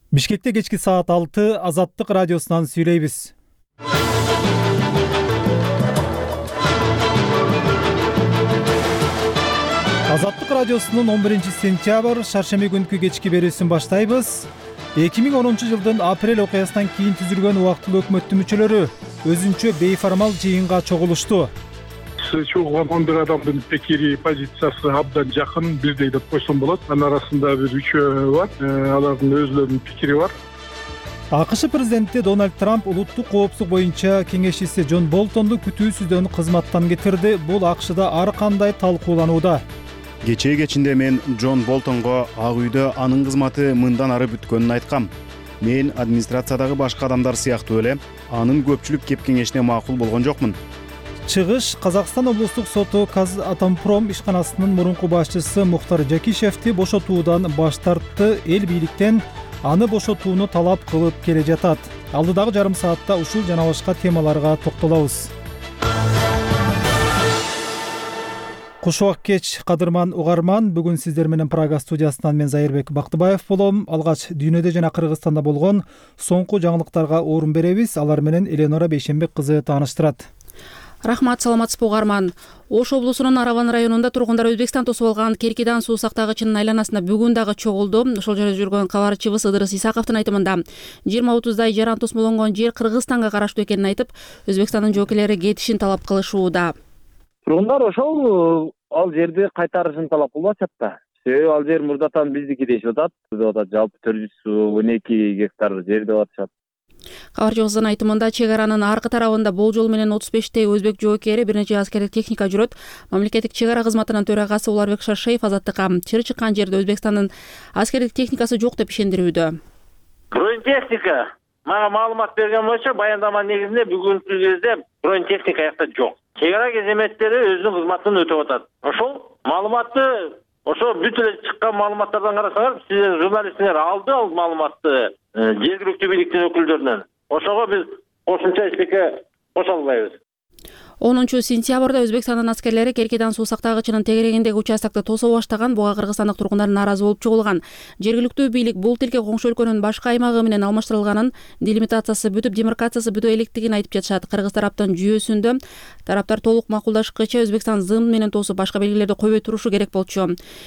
Бишкекте кечки саат 6 Азаттык радиосунан сүйлөйбүз. Азаттык радиосунун 11-сентябрь шаршемби күнкү кечки берүүсүн баштайбыз. 2010-жылдын апрель окуясынан кийин түзүлгөн убактылуу өкмөттүн мүчөлөрү өзүнчө бейформал жыйынга чогулушту. Чогулган 11 адамдын пикири, позициясы абдан жакын, бирдей деп койсом болот. Анын арасында бир үчөө бар. Алардын өзлөрүнүн пикири бар. АКШ президенти Дональд Трамп улуттук коопсуздук боюнча кеңешчиси Джон Болтонду күтүүсүздөн кызматтан кетирди. Бул АКШда ар кандай талкууланууда. Кечээ кечинде мен Джон Болтонго Ак үйдө анын кызматы мындан ары бүткөнүн айткам. Мен администрациядагы башка адамдар сыяктуу эле анын көпчүлүк кеп кеңешине макул болгон жокмун. Чыгыш Казакстан облустук соту Казатомпром ишканасынын мурунку башчысы Мухтар Жакишевди бошотуудан баш тартты. Эл бийликтен аны бошотууну талап кылып келе жатат. Алдыдагы жарым саатта ушул жана башка темаларга токтолобуз. Куш убак кеч, кадырман угарман. Бүгүн сиздер менен Прага студиясынан мен Зайырбек Бактыбаев болом. Алгач дүйнөдө жана Кыргызстанда болгон соңку жаңылыктарга орун беребиз. Алар менен Эленора Бейшенбек кызы тааныштырат. Рахмат, саламатсызбы угарман. Ош облусунун Араван районунда тургундар Өзбекстан тосуп алган Керкидан суу сактагычынын айланасында бүгүн дагы чогулду. Ошол жерде жүргөн кабарчыбыз Ыдырыс Исаковдун айтымында 20-30 жаран тосмолонгон жер Кыргызстанга караштуу экенин айтып, Өзбекстандын жоокерлери кетишин талап кылышууда. Тургундар ошол ал жерди кайтарышын талап кылып атат. Себеби ал жер мурдатан биздики дешип атат. Жалпы 412 гектар жер деп атышат. Кабарчыбыздын айтымында чек аранын аркы тарабында болжол менен 35 өзбек жоокери, бир нече аскерлик техника жүрөт. Мамлекеттик чек ара кызматынын төрагасы Уларбек Шаршеев Азаттыкка чыр чыккан жерде Өзбекстандын аскерлик техникасы жок деп ишендирүүдө. Бронетехника мага маалымат берген боюнча баяндама негизинде бүгүнкү кезде бронетехника жакта жок. Чек ара кызметтери өзүнүн кызматын өтөп атат. Ошол маалыматты ошо бүт эле чыккан маалыматтардан карасаңар, сиздер журналисттер алды ал маалыматты жергиликтүү бийликтин өкүлдөрүнөн. Ошого биз кошумча эчтеке кошо албайбыз. 10-сентябрда Өзбекстандын аскерлери Керкидан суу сактагычынын тегерегиндеги участокто тосо баштаган. Буга кыргызстандык тургундар нааразы болуп чогулган. Жергиликтүү бийлик бул тилке коңшу өлкөнүн башка аймагы менен алмаштырылганын, делимитациясы бүтүп, демаркациясы бүтө электигин айтып жатышат. Кыргыз тараптын жүйөсүндө тараптар толук макулдашкыча Өзбекстан зым менен тосуп башка белгилерди койбой турушу керек болчу.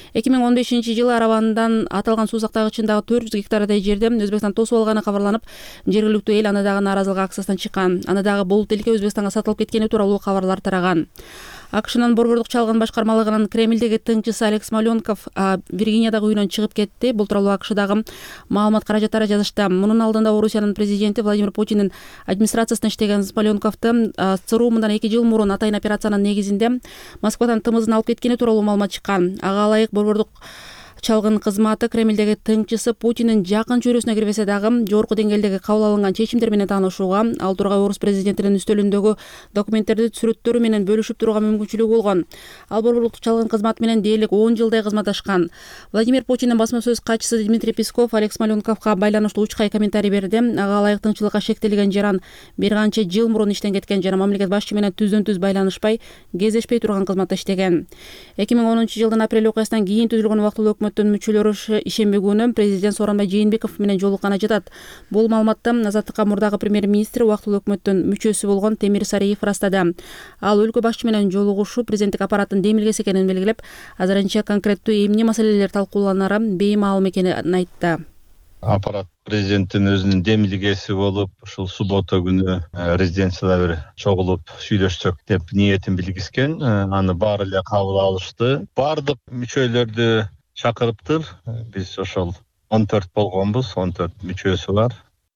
2015-жылы Аравандан аталган суу сактагычындагы 400 гектардай жерде Өзбекстан тосуп алганы кабарланып, жергиликтүү эл аны дагы нааразылык акциясынан чыккан. Аны дагы бул тилке Өзбекстанга сатылып кеткени тууралуу кабарлар тараган. АКШнын борбордук чалгын башкармалыгынын Кремлдеги тыңчысы Алекс Маленков Виргиниядагы үйүнөн чыгып кетти. Бул тууралуу АКШдагы маалымат каражаттары жазышты. Мунун алдында Орусиянын президенти Владимир Путиндин администрациясында иштеген Маленковду ЦРУ мындан 2 жыл мурун атайын операциянын негизинде Москвадан тымызын алып кеткени тууралуу маалымат чыккан. Ага ылайык борбордук чалгын кызматы Кремлдеги тыңчысы Путиндин жакын чөйрөсүнө кирбесе дагы жогорку деңгээлдеги кабыл алынган чечимдер менен таанышууга, ал тургай орус президентинин үстөлүндөгү документтерди сүрөттөрү менен бөлүшүп турууга мүмкүнчүлүгү болгон. Ал борбордук чалгын кызматы менен дээрлик 10 жылдай кызматташкан. Владимир Путиндин басма сөз катчысы Дмитрий Песков Алекс Маленковго байланыштуу 3 комментарий берди. Ага ылайык тыңчылыкка шектелген жаран бир канча жыл мурун иштен кеткен жана мамлекет башчы менен түздөн-түз байланышпай, кездешпей турган кызматта иштеген. 2010-жылдын апрель окуясынан кийин түзүлгөн убактылуу өкмөттүн мүчөлөрү ишемби күнү президент Сооронбай Жээнбеков менен жолукканы жатат. Бул маалыматты Азаттыкка мурдагы премьер-министр убактылуу өкмөттүн мүчөсү болгон Темир Сариев ырастады. Ал өлкө башчы менен жолугушуу президенттик аппараттын демилгеси экенин белгилеп, азырынча конкреттүү эмне маселелер талкууланары беймаалым экенин айтты. Аппарат президенттин өзүнүн демилгеси болуп, ушул суббота күнү резиденцияда бир чогулуп сүйлөшсөк деп ниетин билгискен. Аны баары эле кабыл алышты. Бардык мүчөлөрдү чакырыптыр. Биз ошол 14 болгонбуз, 14 мүчөсү бар.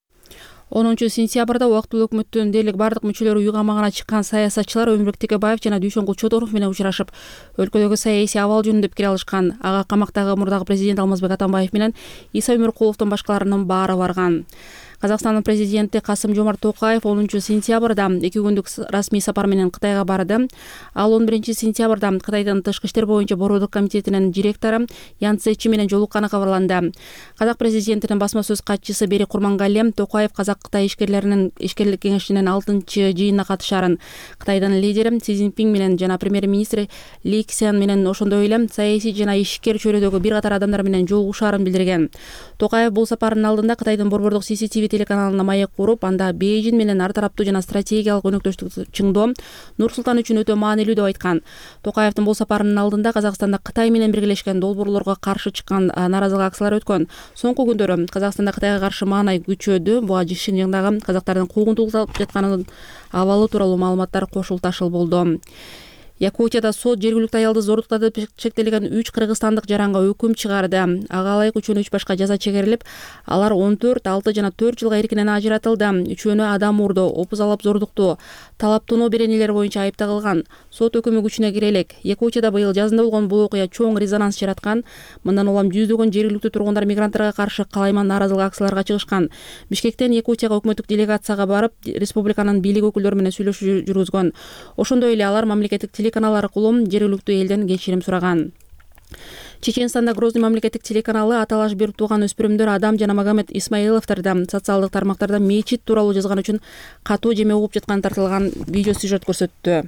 10-сентябрда убактылуу өкмөттүн дээрлик бардык мүчөлөрү үй камагына чыккан саясатчылар Өмүрбек Текебаев жана Дүйшөн Кучодуров менен учурашып, өлкөдөгү саясий абал жөнүндө пикир алышкан. Ага камактагы мурдагы президент Алмазбек Атамбаев менен Иса Өмүркуловдун башкаларынын баары барган. Казакстандын президенти Касым-Жомарт Токаев 10 сентябрда 2 күндүк расмий сапар менен Кытайга барды. Ал 11 сентябрда Кытайдын тышкы иштер боюнча борбордук комитетинин директору Ян Цзечи менен жолукканы кабарланды. Казак президентинин басма сөз катчысы Берик Курмангалиев Токаев Казак-Кытай ишкерлик кеңешинин 6-жыйынына катышарын, Кытайдын лидери Си Цзиньпин менен жана премьер-министр Ли Ксян менен ошондой эле саясий жана ишкер чөйрөдөгү бир катар адамдар менен жолугушаарын билдирген. Токаев бул сапардын алдында Кытайдын борбордук CCTV телеканалына маек куруп, анда Бейжин менен ар тараптуу жана стратегиялык өнөктөштүктү чыңдоо Нур-Султан үчүн өтө маанилүү деп айткан. Токаевдин бул сапарынын алдында Казакстанда Кытай менен биргелешкен долбоорлорго каршы чыккан нааразылык акциялар өткөн. Соңку күндөрү Казакстанда Кытайга каршы маанай күчөдү. Буга Шинжаңдагы казактардын куугунтукталып жатканын абалы тууралуу маалыматтар кошулташыл болду. Якутияда сот жергиликтүү аялды зордуктады шектелген 3 кыргызстандык жаранга өкүм чыгарды. Ага ылайык үчөөнө 3 башка жаза чегерилип, алар 14, 6 жана 4 жылга эркинен ажыратылды. Үчөөнө адам уурдоо, опузалап зордуктоо, талаптонуу беренелер боюнча айыпталган. Сот өкүмү күчүнө кире элек. Якутияда быйыл жазында болгон бул окуя чоң резонанс жараткан. Мындан улам жүздөгөн жергиликтүү тургундар мигранттарга каршы калайман нааразылык акцияларга чыгышкан. Бишкектен Якутияга өкмөттүк делегацияга барып, республиканын бийлик өкүлдөрү менен сүйлөшүү жүргүзгөн. Ошондой эле алар мамлекеттик телеканал аркылуу жергиликтүү элден кечирим сураган. Чеченстанда Грозный мамлекеттик телеканалы аталаш берип тууган өспүрүмдөр Адам жана Магомед Исмаиловдорду социалдык тармактарда мечит тууралуу жазган үчүн катуу жеме угуп жатканы тартылган видео сюжет көрсөттү.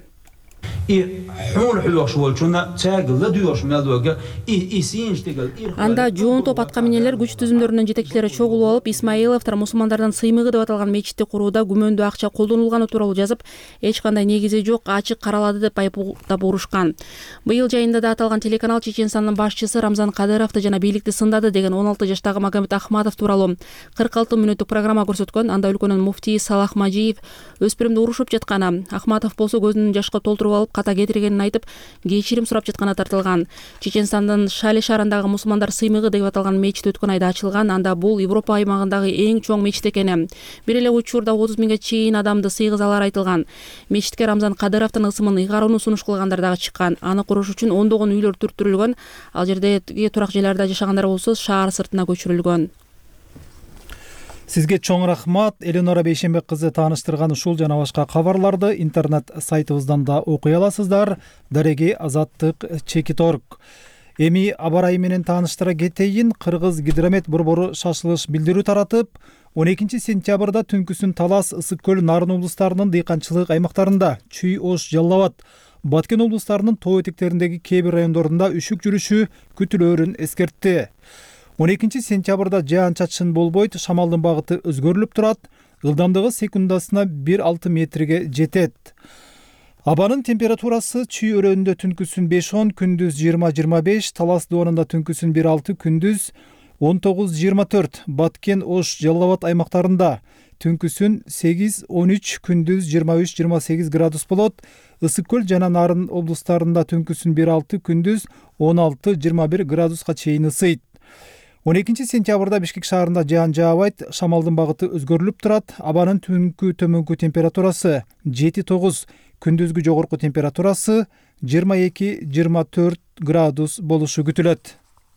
Анда жоон топ атка минелер күч түзүмдөрүнүн жетекчилери чогулуп алып, Исмаиловдор мусулмандардын сыймыгы деп аталган мечитти курууда күмөндүү акча колдонулганы тууралуу жазып, эч кандай негизи жок, ачык каралады деп айыптап урушкан. Быйыл жайында да аталган телеканал Чеченстандын башчысы Рамзан Кадыровду жана бийликти сындады деген 16 жаштагы Магомед Ахматов тууралуу 46 мүнөттүк программа көрсөткөн. Анда өлкөнүн муфтии Салах Мажиев өспүрүмдү урушуп жатканы, Ахматов болсо көзүнүн жашка толтуруп алып ката кетиргенин айтып, кечирим сурап жатканы тартылган. Чеченстандын Шали шаарындагы мусулмандар сыймыгы деп аталган мечит өткөн айда ачылган. Анда бул Европа аймагындагы эң чоң мечит экени. Бир эле учурда 30 миңге чейин адамды сыйгызалар айтылган. Мечитке Рамзан Кадыровдун ысымын ыйгарууну сунуш кылгандар дагы чыккан. Аны куруш үчүн ондогон үйлөр түрттүрүлгөн. Ал жердеги турак жайларда жашагандар болсо шаар сыртына көчүрүлгөн. Сизге чоң рахмат. Эленора Бейшембек кызы тааныштырган ушул жана башка кабарларды интернет сайтыбыздан да окуй аласыздар. Дареги Азаттык Чекиторг. Эми аба ырайы менен тааныштыра кетейин. Кыргыз гидромет борбору шашылыш билдирүү таратып, 12 сентябрда түнкүсүн Талас, Ысык көл, Нарын облустарынын дыйканчылык аймактарында, Чүй, Ош, Жалал абад, Баткен облустарынын тоо этектериндеги кээ бир райондорунда үшүк жүрүшү күтүлөөрүн эскертти. 12 сентябрда жаан-чачын болбойт, шамалдын багыты өзгөрүлүп турат, ылдамдыгы секундасына 1,6 метрге жетет. Абанын температурасы Чүй өрөөнүндө түнкүсүн 5-10, күндүз 20-25, Талас доонунда түнкүсүн 1,6, күндүз 19-24, Баткен, Ош, Жалал абад аймактарында түнкүсүн 8-13, күндүз 23-28 градус болот. Ысык көл жана Нарын облустарында түнкүсүн 1,6, күндүз 16-21 градуска чейин ысыйт. 12 сентябрда Бишкек шаарында жаан жаабайт, шамалдын багыты өзгөрүлүп турат. Абанын түнкү төмөнкү температурасы 7-9, күндүзгү жогорку температурасы 22-24 градус болушу күтүлөт.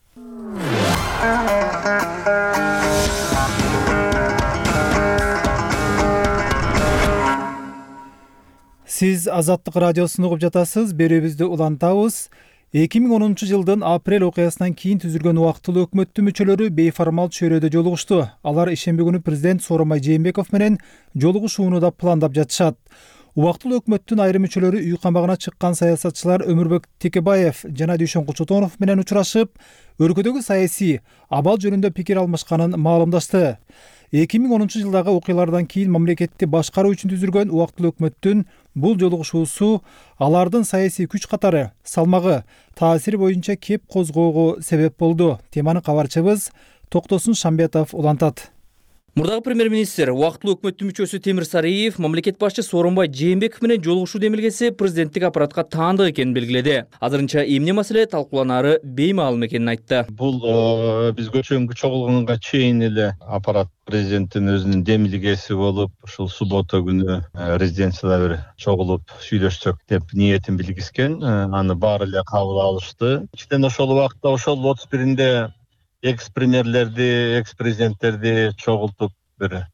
Сиз Азаттык радиосун угуп жатасыз. Берүүбүздү улантабыз. 2010 жылдын апрель окуясынан кийин түзүлгөн убактылуу өкмөттүн мүчөлөрү бейформал чөйрөдө жолугушту. Алар ишемби күнү президент Сооронбай Жээнбеков менен жолугушууну да пландап жатышат. Убактылуу өкмөттүн айрым мүчөлөрү үй камагына чыккан саясатчылар Өмүрбек Текебаев жана Дүйшөн Кучотонов менен учурашып, өлкөдөгү саясий абал жөнүндө пикир алмашканын маалымдашты. 2010 жылдагы окуялардан кийин мамлекетти башкаруу үчүн түзүлгөн убактылуу өкмөттүн бул жолугушуусу алардын саясий күч катары, салмагы, таасири боюнча кеп козгоого себеп болду. Теманы кабарчыбыз Токтосун Шамбетов улантат. Мурдагы премьер-министр убактылуу өкмөттүн мүчөсү Темир Сарыев мамлекет башчы Сооронбай Жээнбеков менен жолугушуу демилгеси президенттик аппаратка таандык экенин белгиледи. Азырынча эмне маселе талкууланары беймаалым экенин айтты. Бул биз көчөмгө чогулганга чейин эле аппарат президенттин өзүнүн демилгеси болуп, ушул суббота күнү резиденцияда бир чогулуп сүйлөшсөк деп ниетин билгизген. Аны баары эле кабыл алышты. Ичтен ошол убакта ошол 31-inde экс-премьерлерди, экс-президенттерди чогултуп бир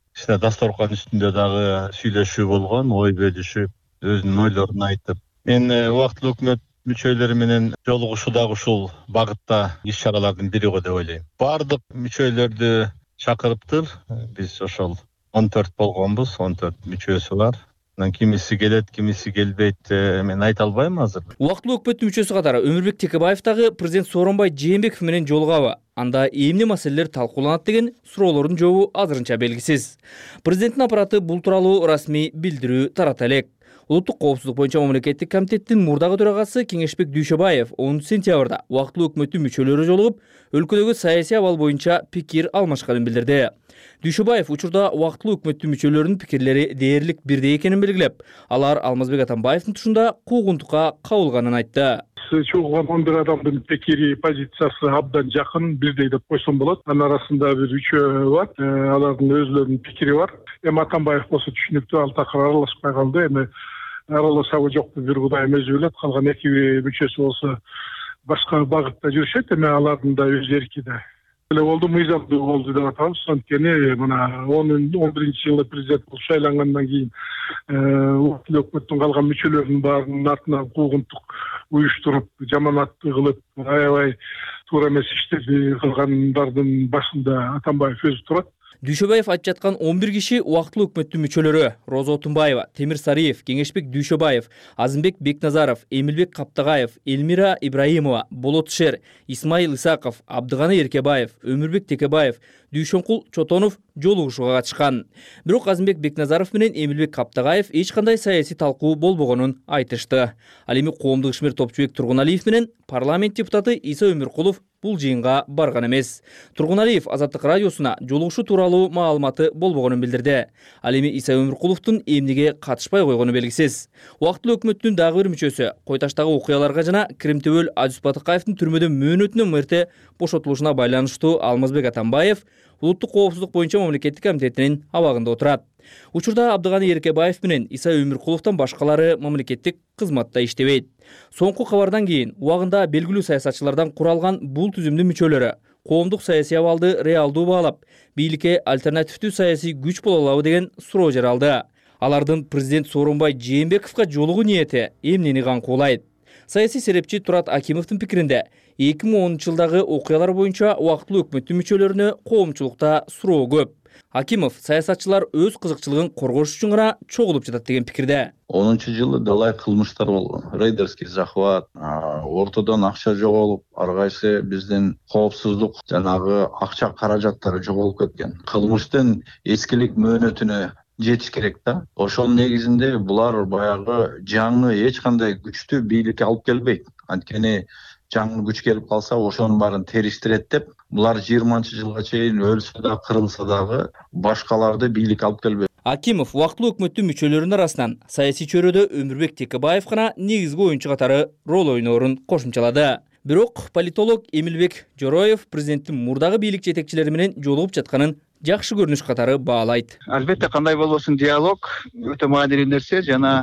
işte дасторкан үстүндө дагы сүйлөшүү болгон, ой бөлүшүп, өзүнүн ойлорун айтып. Мен убактылуу өкмөт мүчөлөрү менен жолугушуу дагы ушул багытта иш-чаралардын бири го деп ойлойм. Бардык мүчөлөрдү чакырыптыр. Биз ошол 14 болгонбуз, 14 мүчөсү бар. Кимиси келет, кимиси келбейт, мен айта албайм азыр. Убактылуу өкмөттүн мүчөсү катары Өмүрбек Текебаев дагы президент Сооронбай Жээнбеков менен жолугабы, анда эмне маселелер талкууланат деген суроолордун жообу азырынча белгисиз. Президенттин аппараты бул тууралуу расмий билдирүү тарата элек. Улуттук коопсуздук боюнча мамлекеттик комитеттин мурдагы төрагасы Кеңешбек Дүйшөбаев 10 сентябрда убактылуу өкмөттүн мүчөлөрү жолугуп, өлкөдөгү саясий абал боюнча пикир алмашканын билдирди. Дүйшөбаев учурда убактылуу өкмөттүн мүчөлөрүнүн пикирлери дээрлик бирдей экенин белгилеп, алар Алмазбек Атамбаевдин тушунда куугунтукка кабылганын айтты. Чогулган 11 адамдын пикири, позициясы абдан жакын, бирдей деп койсом болот. Анын арасында бир үчөө бар, алардын өзүлөрүнүн пикири бар. Эми Атамбаев болсо түшүнүктүү, ал такыр аралашпай калды. Эми аралашабы жокпу бир Кудайым өзү билет. Калган эки мүчөсү болсо башка багытта жүрүшөт, эми алардын да өз эрки да. Эле болду, мыйзамдуу болду деп атабыз. Анткени мына 11-жылы президент болуп шайлангандан кийин убактылуу өкмөттүн калган мүчөлөрүнүн баарынын артынан куугунтук уюштуруп, жаманатты кылып, аябай туура эмес иштерди кылгандардын башында Атамбаев өзү турат. Дүйшөбаев айтып жаткан 11 киши убактылуу өкмөттүн мүчөлөрү: Роза Отунбаева, Темир Сариев, Кеңешбек Дүйшөбаев, Азымбек Бекназаров, Эмилбек Каптагаев, Элмира Ибраимова, Болот Шер, Исмаил Исаков, Абдыганы Эркебаев, Өмүрбек Текебаев, Дүйшөнкул Чотонов жолугушууга катышкан. Бирок Азымбек Бекназаров менен Эмилбек Каптагаев эч кандай саясий талкуу болбогонун айтышты. Ал эми коомдук ишмер Топчубек Тургуналиев менен парламент депутаты Иса Өмүркулов бул жыйынга барган эмес. Тургуналиев Азаттык радиосуна жолугушуу тууралуу маалыматы болбогонун билдирди. Ал эми Иса Өмүркуловдун эмнеге катышпай койгону белгисиз. Убактылуу өкмөттүн дагы бир мүчөсү Койташтагы окуяларга жана Киримтөбөл Азиз Батыкаевдин түрмөдөн мөөнөтүнөн мырте бошотулушуна байланыштуу Алмазбек Атамбаев улуттук коопсуздук боюнча мамлекеттик комитетинин абагында отурат. Учурда Абдыганы Эркебаев менен Иса Өмүркуловдон башкалары мамлекеттик кызматта иштебейт. Соңку кабардан кийин убагында белгилүү саясатчылардан куралган бул түзүмдүн мүчөлөрү коомдук саясий абалды реалдуу баалап, бийликке альтернативдүү саясий күч боло алабы деген суроо жаралды. Алардын президент Сооронбай Жээнбековго жолугуу ниети эмнени каңкуулайт? Саясий серепчи Турат Акимовдун пикиринде 2010-жылдагы окуялар боюнча убактылуу өкмөттүн мүчөлөрүнө коомчулукта суроо көп. Акимов саясатчылар өз кызыкчылыгын коргош үчүн гана чогулуп жатат деген пикирде. 10-жылы далай кылмыштар болгон. Рейдерский захват, ортодон акча жоголуп, ар кайсы биздин коопсуздук жанагы акча каражаттары жоголуп кеткен. Кылмыштын эскилик мөөнөтүнө жетиш керек да. Ошонун негизинде булар баягы жаңы эч кандай күчтү бийликке алып келбейт. Анткени жаңы күч келип калса, ошонун баарын териштирет деп, булар 20-жылга чейин өлсө да, кырылса дагы башкаларды бийликке алып келбейт. Акимов убактылуу өкмөттүн мүчөлөрүнүн арасынан саясий чөйрөдө Өмүрбек Текебаев гана негизги оюнчу катары рол ойноорун кошумчалады. Бирок политолог Эмилбек Жороев президенттин мурдагы бийлик жетекчилери менен жолугуп жатканын жакшы көрүнүш катары баалайт. Албетте, кандай болбосун, диалог өтө маанилүү нерсе, жана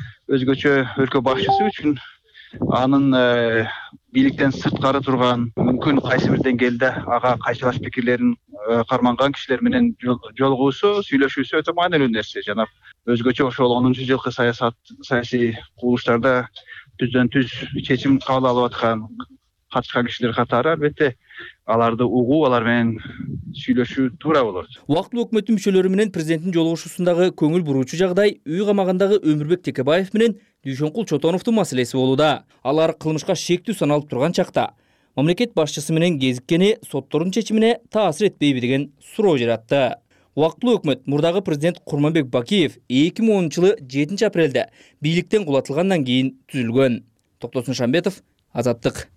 өзгөчө өлкө башчысы үчүн анын бийликтен сырткары турган, мүмкүн кайсы бир деңгээлде ага кайшылаш пикирлерин карманган кишилер менен жолугуусу, сүйлөшүүсү өтө маанилүү нерсе. Жана өзгөчө ошол 10-жылкы саясий курулуштарда түздөн түз чечим кабыл алып аткан катышкан кишилер катары албетте аларды угуу, алар менен сүйлөшүү туура болот. Убактылуу өкмөттүн мүчөлөрү менен президенттин жолугушуусундагы көңүл буруучу жагдай үй камагындагы Өмүрбек Текебаев менен Дүйшөнкул Чотоновдун маселеси болууда. Алар кылмышка шектүү саналып турган чакта мамлекет башчысы менен кезиккени соттордун чечимине таасир этпейби деген суроо жаратты. Убактылуу өкмөт мурдагы президент Курманбек Бакиев 2010-жылы 7-апрелде бийликтен кулатылгандан кийин түзүлгөн. Токтосун Шамбетов, Азаттык.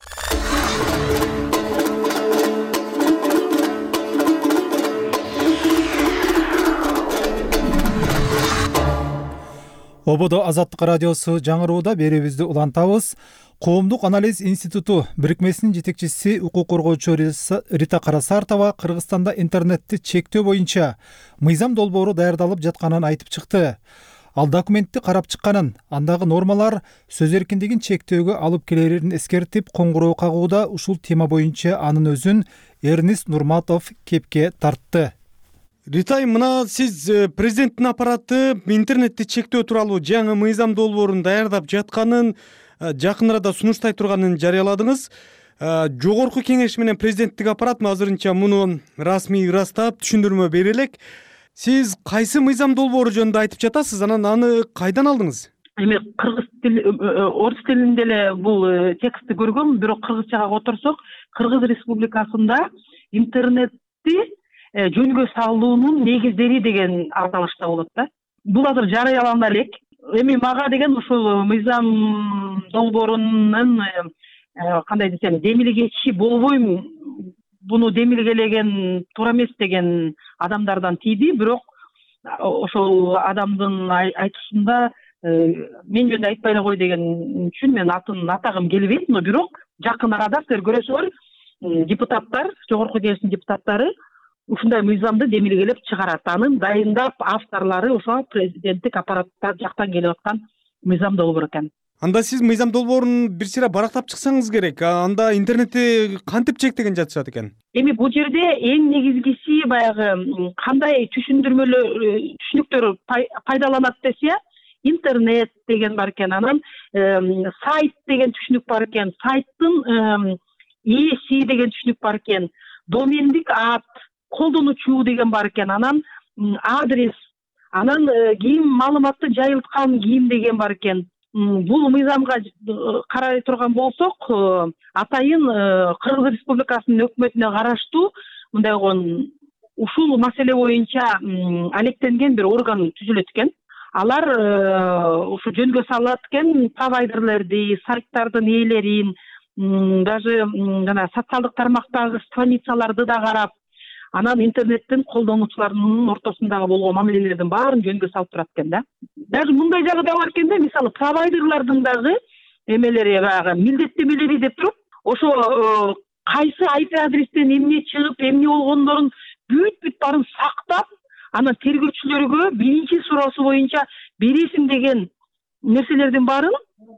Ободо Азаттык радиосу жаңырууда берүүбүздү улантабыз. Коомдук анализ институту бирикмесинин жетекчиси укук коргоочу Рита Карасартова Кыргызстанда интернетти чектөө боюнча мыйзам долбоору даярдалып жатканын айтып чыкты. Ал документти карап чыкканын, андагы нормалар сөз эркиндигин чектөөгө алып келерин эскертип, коңгуроо кагууда ушул тема боюнча анын өзүн Эрнис Нурматов кепке тартты. Ритай, мына сиз президенттин аппараты интернетти чектөө тууралуу жаңы мыйзам долбоорун даярдап жатканын, жакын арада сунуштай турганын жарыяладыңыз. Жогорку кеңеш менен президенттик аппарат азырынча муну расмий ырастап түшүндүрмө бере элек. Сиз кайсы мыйзам долбоору жөнүндө айтып жатасыз, анан аны кайдан алдыңыз? Эми кыргыз тили, орус тилинде эле бул текстти көргөм, бирок кыргызчага которсок, Кыргыз Республикасында интернетти жөнгө салуунун негиздери деген аталышта болот да. Бул азыр жарыялана элек. Эми мага деген ушул мыйзам долбоорунун кандай десем, демилгечи болбойм, буну демилгелеген туура эмес деген адамдардан тийди, бирок ошол адамдын айтышында мен жөнүндө айтпай эле кой деген үчүн мен атын атагым келбейт, но бирок жакын арада силер көрөсүңөр, депутаттар, жогорку кеңештин депутаттары ушундай мыйзамды демилгелеп чыгарат. Анын дайындап авторлору ошо президенттик аппараттар жактан келип аткан мыйзам долбоор экен. Анда сиз мыйзам долбоорун бир сыйра барактап чыксаңыз керек. Анда интернетти кантип чектеген жатышат экен? Эми бул жерде эң негизгиси баягы кандай түшүнүктөр пайдаланат десе, интернет деген бар экен, анан сайт деген түшүнүк бар экен, сайттын ээси деген түшүнүк бар экен, домендик ат, колдонуучу деген бар экен, анан адрес, анан ким маалыматты жайылткан ким деген бар экен. Бул мыйзамга карай турган болсок, атайын Кыргыз Республикасынын өкмөтүнө караштуу мындай ушул маселе боюнча алектенген бир орган түзүлөт экен. Алар ушу жөнгө салат экен провайдерлерди, сайттардын ээлерин, даже жана социалдык тармактагы страницаларды да карап, анан интернеттин колдонуучуларынын ортосундагы болгон мамилелердин баарын жөнгө салып турат экен да. Даже мындай жагы да бар экен да, мисалы провайдерлардын дагы эмелери, баягы милдеттемелери деп туруп, ошо кайсы IP адрестен эмне чыгып, эмне болгондорун бүт баарын сактап, анан тергөөчүлөргө биринчи суроосу боюнча бересиң деген нерселердин баарын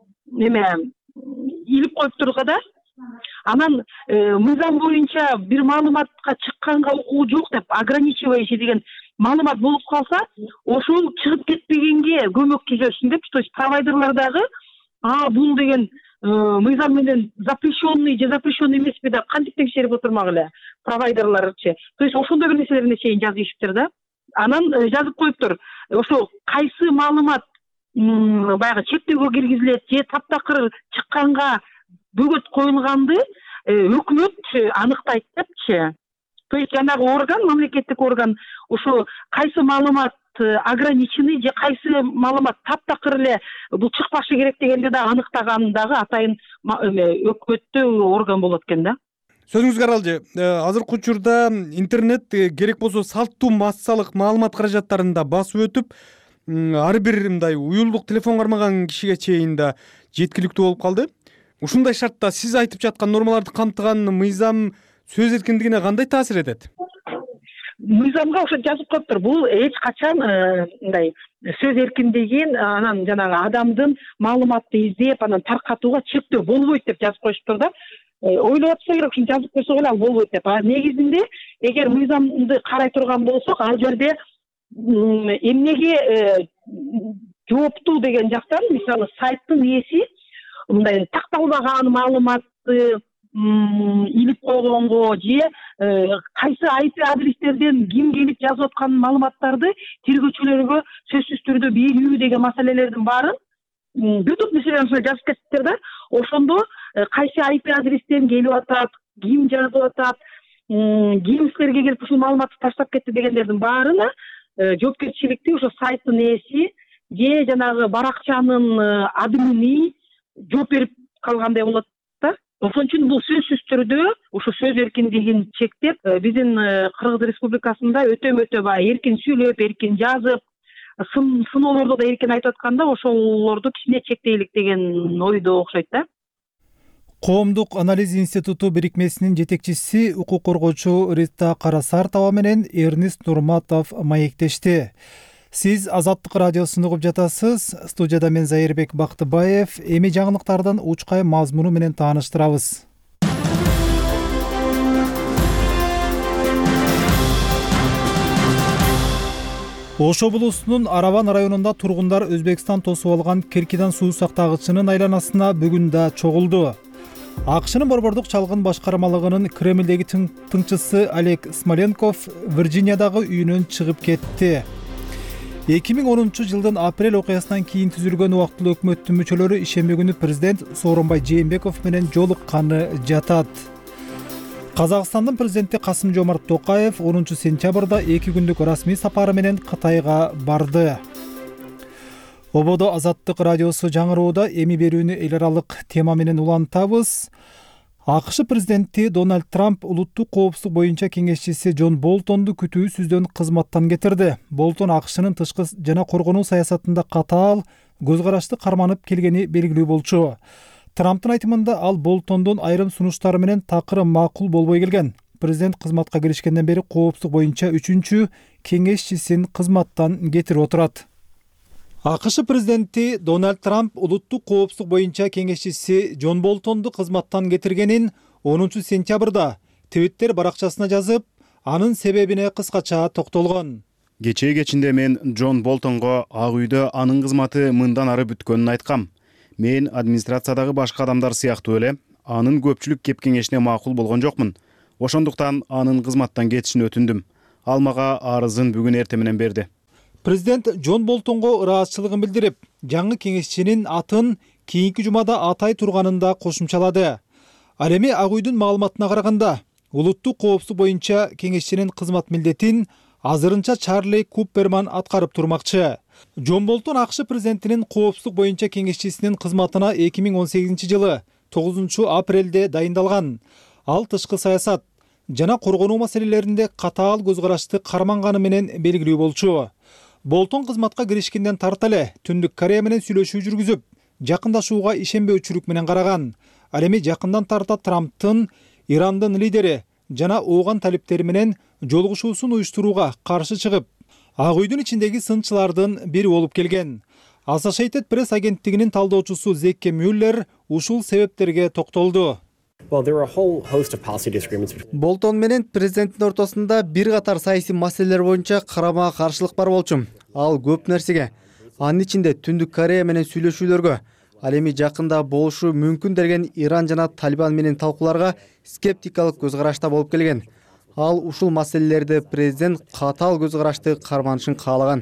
илип коюп турга да. Анан мыйзам боюнча бир маалыматка чыкканга укугу жок деп ограничивающий деген маалымат болуп калса, ошол чыгып кетпегенге көмөктөшсүн деп, то есть провайдерлар дагы бул деген мыйзам менен запрещенный же запрещенный эмеспи деп кантип текшерип отурмак эле провайдерларчы. То есть ошондой бир нерселерине чейин жазып ийишиптир да. Анан жазып коюптур, ошо кайсы маалымат баягы чектөөгө киргизилет же таптакыр чыкканга бөгөт коюлганды өкмөт аныктайт депчи. То есть жанагы орган, мамлекеттик орган ошо кайсы маалымат ограниченный же кайсы маалымат таптакыр эле бул чыкпашы керек дегенди да аныктаган дагы атайын өкмөттүү орган болот экен да. Сөзүңүзгө аралжы. Азыркы учурда интернет керек болсо салттуу массалык маалымат каражаттарында басып өтүп, ар бир мындай уюлдук телефон кармаган кишиге чейин да жеткиликтүү болуп калды. Ушундай шартта сиз айтып жаткан нормаларды камтыган мыйзам сөз эркиндигине кандай таасир этет? Мыйзамга ошо жазып коюптур. Бул эч качан мындай сөз эркиндигин, анан жанагы адамдын маалыматты издеп, анан таркатууга чектөө болбойт деп жазып коюшуптур да. Ойлоп атса керек, ушуну жазып койсок эле ал болбойт деп. Негизинде эгер мыйзамды карай турган болсок, ал жерде эмнеге жооптуу деген жактан, мисалы сайттын ээси мындай такталбаган маалыматты илип койгонго же кайсы IP адрестерден ким келип жазып аткан маалыматтарды тергөөчүлөргө сөзсүз түрдө берүү деген маселелердин баарын бүт нерселерин жазып кетиптир да. Ошондо кайсы IP адрестен келип атат, ким жазып атат, ким силерге келип ушул маалыматты таштап кетти дегендердин баарына жоопкерчиликти ошо сайттын ээси же жанагы баракчанын админи жооп берип калгандай болот да. Ошон үчүн бул сөзсүз түрдө ушу сөз эркиндигин чектеп, биздин Кыргыз Республикасында өтө бай эркин сүйлөп, эркин жазып, сыноолорду да эркин айтып атканда ошолорду кичине чектейлик деген ойдо окшойт да. Коомдук анализ институту бирикмесинин жетекчиси укук коргоочу Рита Карасартова менен Эрнист Нурматов маектешти. Сиз Азаттык радиосун угуп жатасыз. Студияда мен Зайырбек Бактыбаев. Эми жаңылыктардын учкай мазмуну менен тааныштырабыз. Ош облусунун Араван районунда тургундар Өзбекстан тосуп алган Киркидан суу сактагычынын айланасына бүгүн да чогулду. АКШнын борбордук чалгын башкармалыгынын Кремлдеги тыңчысы Олег Смоленков Вирджиниядагы үйүнөн чыгып кетти. 2010 жылдын апрель окуясынан кийин түзүлгөн убактылуу өкмөттүн мүчөлөрү ишемби күнү президент Сооронбай Жээнбеков менен жолукканы жатат. Казакстандын президенти Касым-Жомарт Токаев 10 сентябрда 2 күндүк расмий сапары менен Кытайга барды. Ободо Азаттык радиосу жаңырууда эми берүүнү эл аралык тема менен улантабыз. АКШ президенти Дональд Трамп улуттук коопсуздук боюнча кеңешчиси Джон Болтонду күтүүсүздөн кызматтан кетирди. Болтон АКШнын тышкы жана коргонуу саясатында катаал көз карашты карманып келгени белгилүү болчу. Трамптын айтымында ал Болтондун айрым сунуштары менен такыры макул болбой келген. Президент кызматка киришкенден бери коопсуздук боюнча 3-чү кеңешчисин кызматтан кетирип отурат. АКШ президенти Дональд Трамп улуттук коопсуздук боюнча кеңешчиси Джон Болтонду кызматтан кетиргенин 10 сентябрда Twitter баракчасына жазып, анын себебине кыскача токтолгон. Кечээ кечинде мен Джон Болтонго Ак үйдө анын кызматы мындан ары бүткөнүн айткам. Мен администрациядагы башка адамдар сыяктуу эле анын көпчүлүк кеп кеңешине макул болгон жокмун. Ошондуктан анын кызматтан кетишин өтүндүм. Ал мага арызын бүгүн эртең менен берди. Президент Джон Болтонго ыраазычылыгын билдирип, жаңы кеңешчинин атын кийинки жумада атай турганын да кошумчалады. Ал эми Ак үйдүн маалыматына караганда, улуттук коопсуздук боюнча кеңешчинин кызмат милдетин азырынча Чарли Купперман аткарып турмакчы. Джон Болтон АКШ президентинин коопсуздук боюнча кеңешчисинин кызматына 2018 жылы 9 апрелде дайындалган. Ал тышкы саясат жана коргонуу маселелеринде катаал көз карашты карманганы менен белгилүү болчу. Болтон кызматка киришкенден тарта эле Түндүк Корея менен сүйлөшүү жүргүзүп, жакындашууга ишенбөөчүлүк менен караган. Ал эми жакындан тарта Трамптын Ирандын лидери жана ооган талиптери менен жолугушуусун уюштурууга каршы чыгып, Ак үйдүн ичиндеги сынчылардын бири болуп келген. Associated Press агенттигинин талдоочусу Зекке Мюллер ушул себептерге токтолду. Болтон менен президенттин ортосунда бир катар саясий маселелер боюнча карама каршылык бар болчу. Ал көп нерсеге, анын ичинде Түндүк Корея менен сүйлөшүүлөргө, ал эми жакында болушу мүмкүн деген Иран жана Талибан менен талкууларга скептикалык көз карашта болуп келген. Ал ушул маселелерди президент катаал көз карашты карманышын каалаган.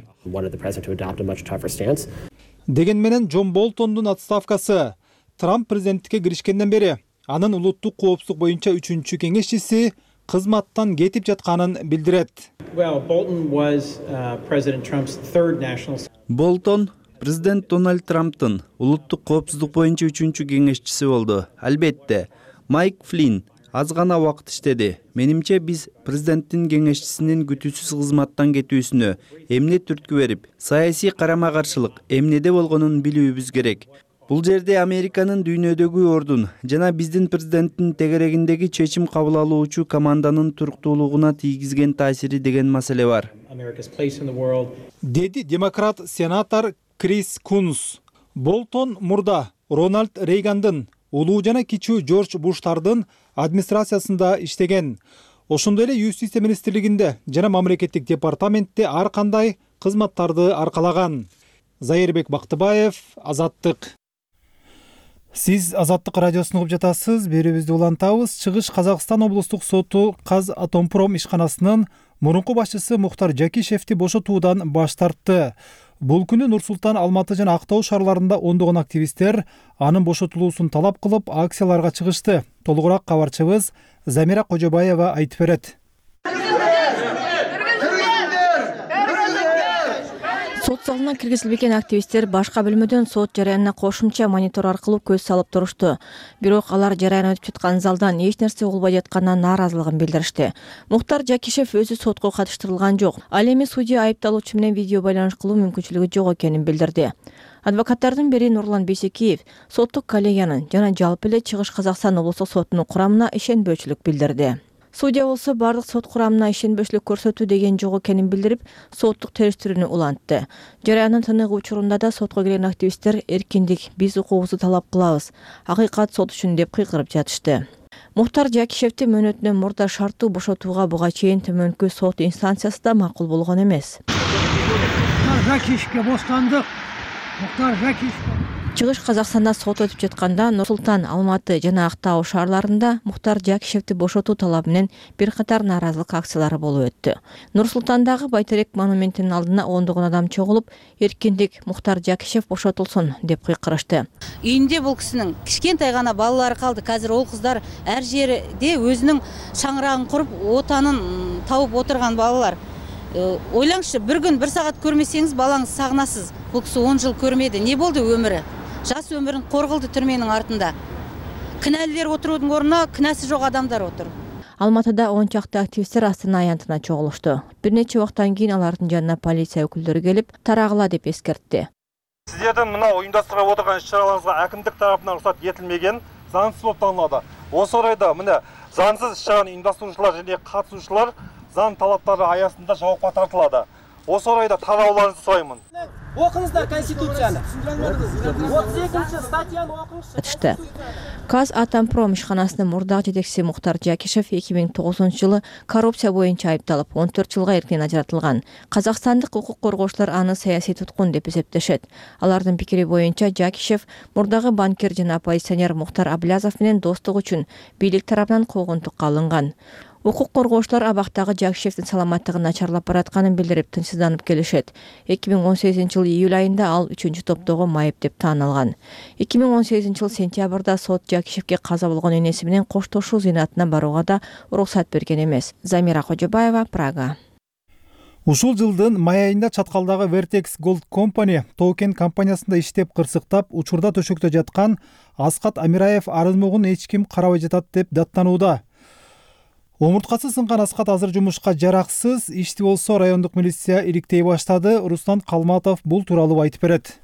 Деген менен Джон Болтондун отставкасы Трамп президенттикке киришкенден бери анын улуттук коопсуздук боюнча 3-чү кеңешчиси кызматтан кетип жатканын билдирет. Болтон президент Дональд Трамптын улуттук коопсуздук боюнча 3-чү кеңешчиси болду. Албетте, Майк Флинн аз гана убакыт иштеди. Менимче биз президенттин кеңешчисинин күтүүсүз кызматтан кетүүсүнө эмне түрткү берип, саясий карама каршылык эмнеде болгонун билүүбүз керек. Бул жерде Американын дүйнөдөгү ордун жана биздин президенттин тегерегиндеги чечим кабыл алуучу команданын туруктуулугуна тийгизген таасири деген маселе бар. Деди демократ сенатор Крис Кунс. Болтон мурда Рональд Рейгандын, улуу жана кичүү Джордж Буштардын администрациясында иштеген. Ошондой эле Юстиция министрлигинде жана мамлекеттик департаментте ар кандай кызматтарды аркалаган. Зайырбек Бактыбаев, Азаттык. Сиз Азаттык радиосун угуп жатасыз. Берүүбүздү улантабыз. Чыгыш Казакстан облустук соту Казатомпром ишканасынын мурунку башчысы Мухтар Жакишевди бошотуудан баш тартты. Бул күнү Нур Султан, Алматы жана Актау шаарларында ондогон активисттер анын бошотулуусун талап кылып акцияларга чыгышты. Толугураак кабарчыбыз Замира Кожобаева айтып берет. Сот залына киргизилбеген активисттер башка бөлмөдөн сот жараянына кошумча монитор аркылуу көз салып турушту. Бирок алар жараян өтүп жаткан залдан эч нерсе болбой жатканына нааразылыгын билдиришти. Мухтар Жакишев өзү сотко катыштырылган жок. Ал эми судья айыпталуучу менен видео байланыш кылуу мүмкүнчүлүгү жок экенин билдирди. Адвокаттардын бири Нурлан Бейсекиев соттук коллегиянын жана жалпы эле Чыгыш Казакстан облустук сотунун курамына ишенбөөчүлүк билдирди. Судья болсо бардык сот курамына ишенбөөчүлүк көрсөтүү деген жок экенин билдирип, соттук териштирүүнү улантты. Жараянын тыныгы учурунда да сотко келген активисттер эркиндик, биз укугубузду талап кылабыз, акыйкат сот үчүн деп кыйкырып жатышты. Мухтар Жакишевди мөөнөтүнөн мурда шарттуу бошотууга буга чейин төмөнкү сот инстанциясы да макул болгон эмес. Жакишевке бостандык. Муктар Жакишевке. Чыгыш Казакстанда сот өтүп жатканда Нур Султан, Алматы жана Актау шаарларында Муктар Жакишевди бошотуу талабы менен бир катар нааразылык акциялары болуп өттү. Нур Султандагы Байтерек монументинин алдына ондогон адам чогулуп, эркиндик Муктар Жакишев бошотулсун деп кыйкырышты. Үйүндө бул кишинин кичкентай гана балалары калды. Азыр ол кыздар ар жерде өзүнүн шаңырагын куруп, отанын табып отурган балалар. Ойлаңызчы, bir күн bir саат көрмесеңиз балаңыз сагынасыз. Бул киши 10 жыл көрмөдү. Не болду өмүрү? Жас өмүрүн коргулду түрменин артында. Кінәлілер отуруудун ордуна кінәсі жок адамдар отур. Алматыда 10 чакты активисттер Астана аянтына чогулушту. Бир нече убакыттан кийин алардын жанына полиция өкүлдөрү келип, тарагыла деп эскертти. Сиздердин мына уюмдаштырып отурган иш-чараларыңызга әкимдик тарапынан уруксат этилмеген, заңсыз болуп танылады. Осы орайда мына заңсыз иш-чараны уюмдаштыруучулар жана катышуучулар заң талаптары аясында жауапка тартылады. Осы орайда тарауларыңызды сураймын. Оқыңыздар Конституцияны. 32-ші статьяны оқыңызшы. Казатомпром ишканасынын мурдагы жетекчиси Муктар Жакишев 2009 жылы коррупция боюнча айыпталып, 14 жылга эркинен ажыратылган. Казакстандык укук коргоочулар аны саясий туткун деп эсептешет. Алардын пикири боюнча Жакишев мурдагы банкир жана оппозиционер Мухтар Аблязов менен достук үчүн бийлик тарабынан куугунтукка алынган. Укук коргоочулар абактагы Жакишевдин саламаттыгы начарлап баратканын билдирип тынчсызданып келишет. 2018 жыл июль айында ал 3-чү топтогу майып деп таанылган. 2018 жыл сентябрда сот Жакишевге каза болгон энеси менен коштошуу зыйнатына барууга да уруксат берген эмес. Замира Кожобаева, Прага. Ушул жылдын май айында Чаткалдагы Vertex Gold Company токен компаниясында иштеп кырсыктап, учурда төшөктө жаткан Аскат Амираев арызмогун эч ким карабай жатат деп даттанууда. Омурткасы сынган Аскат азыр жумушка жараксыз, ишти болсо райондук милиция иликтей баштады. Руслан Калматов бул тууралуу айтып берет.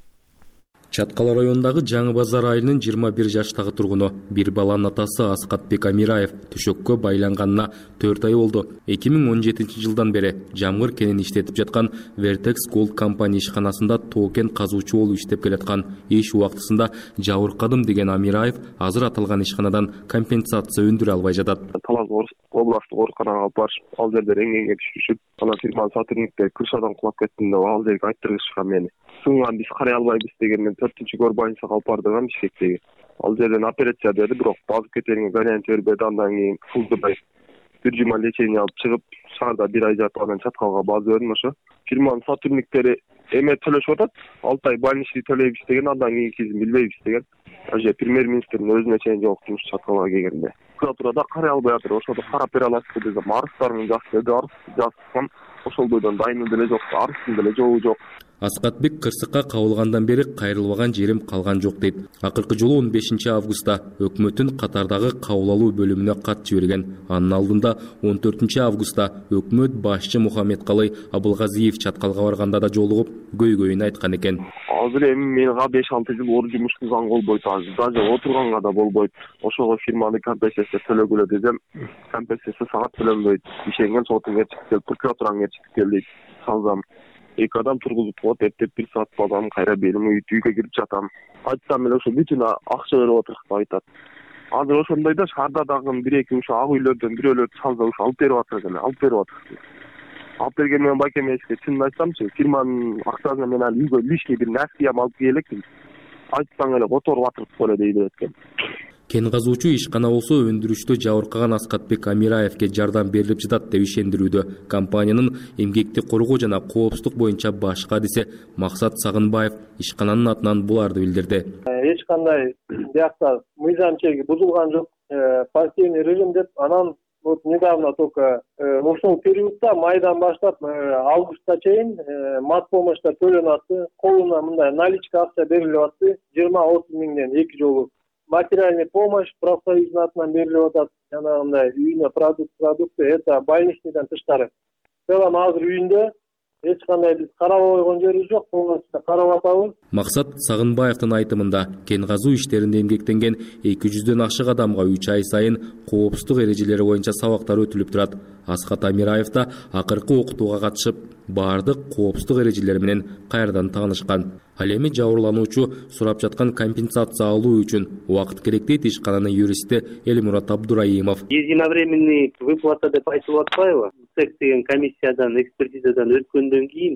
Чаткал районундагы Жаңы Базар айылынын 21 жаштагы тургуну, бир баланын атасы Аскатбек Амираев төшөккө байланганына 4 ай болду. 2017 жылдан бери Жамгыр кенин иштетип жаткан Vertex Gold компания ишканасында токен казуучу болуп иштеп келаткан. Иш убактысында жабыркадым деген Амираев азыр аталган ишканадан компенсация өндүрө албай жатат. Областтык ооруканага алып барышып, ал жерде рентгенге түшүрүшүп, анан фирманын сотрудниктери крышадан кулап кеттим деп ал жерге айттырышкан мени. Сынган биз карай албайбыз дегенмен 4-чү горбанчага алып бардым Бишкектеги. Ал жерден операция берди, бирок базып кетеринге гарантия бербеди. Андан кийин Фулдурдай бир жума лечение алып чыгып, шаарда 1 ай жатып, анан Чаткалга базып бердим ошо. Фирманын сотрудниктери эме төлөшүп атат, 6 ай больничный төлөйбүз деген, андан кийинкисин билбейбиз деген. Аже премьер-министрдин өзүнө чейин жок жумуш Чаткалга келгенде. Прокуратурада карай албай атыр, ошодо карап бере аласыз десем, арыздарымды жазып берди, арыз жазсам, ошол бойдон дайыны деле жок, арыздын деле жобу жок. Аскатбек кырсыкка кабылгандан бери кайрылбаган жерим калган жок дейт. Акыркы жолу 15 августта өкмөттүн Катардагы кабыл алуу бөлүмүнө кат жиберген. Анын алдында 14 августта өкмөт башчы Мухаммедкалый Абылгазиев Чаткалга барганда да жолугуп көйгөйүн айткан экен. Азыр эми менга 5-6 жыл ор жумуш кылган болбойт, даже отурганга да болбойт. Ошого фирманы компенсация төлөгүлө десем, компенсация сага төлөнбөйт. Ишенген сотун ертип келип, прокуратуранын ертип кел дейт. Салзам 2 адам тургузуп коет, эптеп 1 саат базам, кайра белим үйгө кирип жатам. Айтсам эле ошо бүтүн акча берип отуруп деп айтат. Азыр ошондой да шаарда дагы 1-2 ошо ак үйлөрдөн бирөөлөр салса ошо алып берип атат эле, алып берип атат. Алып берген менен байкемешке чынын айтсамчы, фирманын акчасына мен ал үйгө лишний бир нерсе алып келелекмин. Айтсаң эле которуп атырып койгон дейт экен. Кен казуучу ишкана болсо өндүрүштө жабыркаган Аскатбек Амираевке жардам берилип жатат деп ишендирүүдө. Компаниянын эмгекти коргоо жана коопсуздук боюнча башкы адиси Максат Сагынбаев ишкананын атынан буларды билдирди. Эч кандай биякта мыйзам чеги бузулган жок, пассивный режим деп, анан вот недавно только ушул периодда майдан баштап августка чейин мат помощьта төлөнүп атты. Колуна мындай наличка акча берилип атты, 20-30 миңден 2 жолу. Материальный помощь профсоюздун атынан берилип атат. Жанагындай үйүнө продукты, это больничныйдан тышкары. Целом азыр үйүндө эч кандай биз карабай койгон жерибиз жок, полностью карап атабыз. Максат Сагынбаевдин айтымында кен казуу иштеринде эмгектенген 200дөн ашык адамга 3 ай сайын коопсуздук эрежелери боюнча сабактар өтүлүп турат. Аскат Амираев да акыркы окутууга катышып, баардык коопсуздук эрежелери менен кайрадан таанышкан. Ал эми жабырлануучу сурап жаткан компенсация алуу үчүн убакыт керек дейт ишкананын юристи Элмурат Абдураимов. Единовременный выплата деп айтылып атпайбы? ЦЕК деген комиссиядан, экспертизадан өткөндөн кийин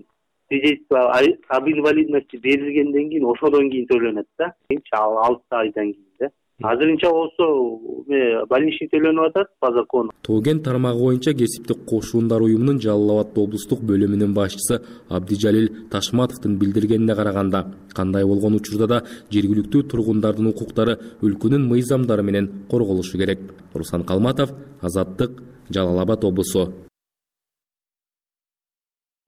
свидетельство об инвалидности берилгенден кийин ошодон кийин төлөнөт да. 6 айдан кийин да. Азырынча болсо больничный төлөнүп атат по закону. Тоген тармагы боюнча кесиптик кошуундар уюмунун Жалал Абад облустук бөлүмүнүн башчысы Абдижалил Ташматовдун билдиргенине караганда, кандай болгон учурда да жергиликтүү тургундардын укуктары өлкөнүн мыйзамдары менен корголушу керек. Руслан Калматов, Азаттык, Жалал Абад облусу.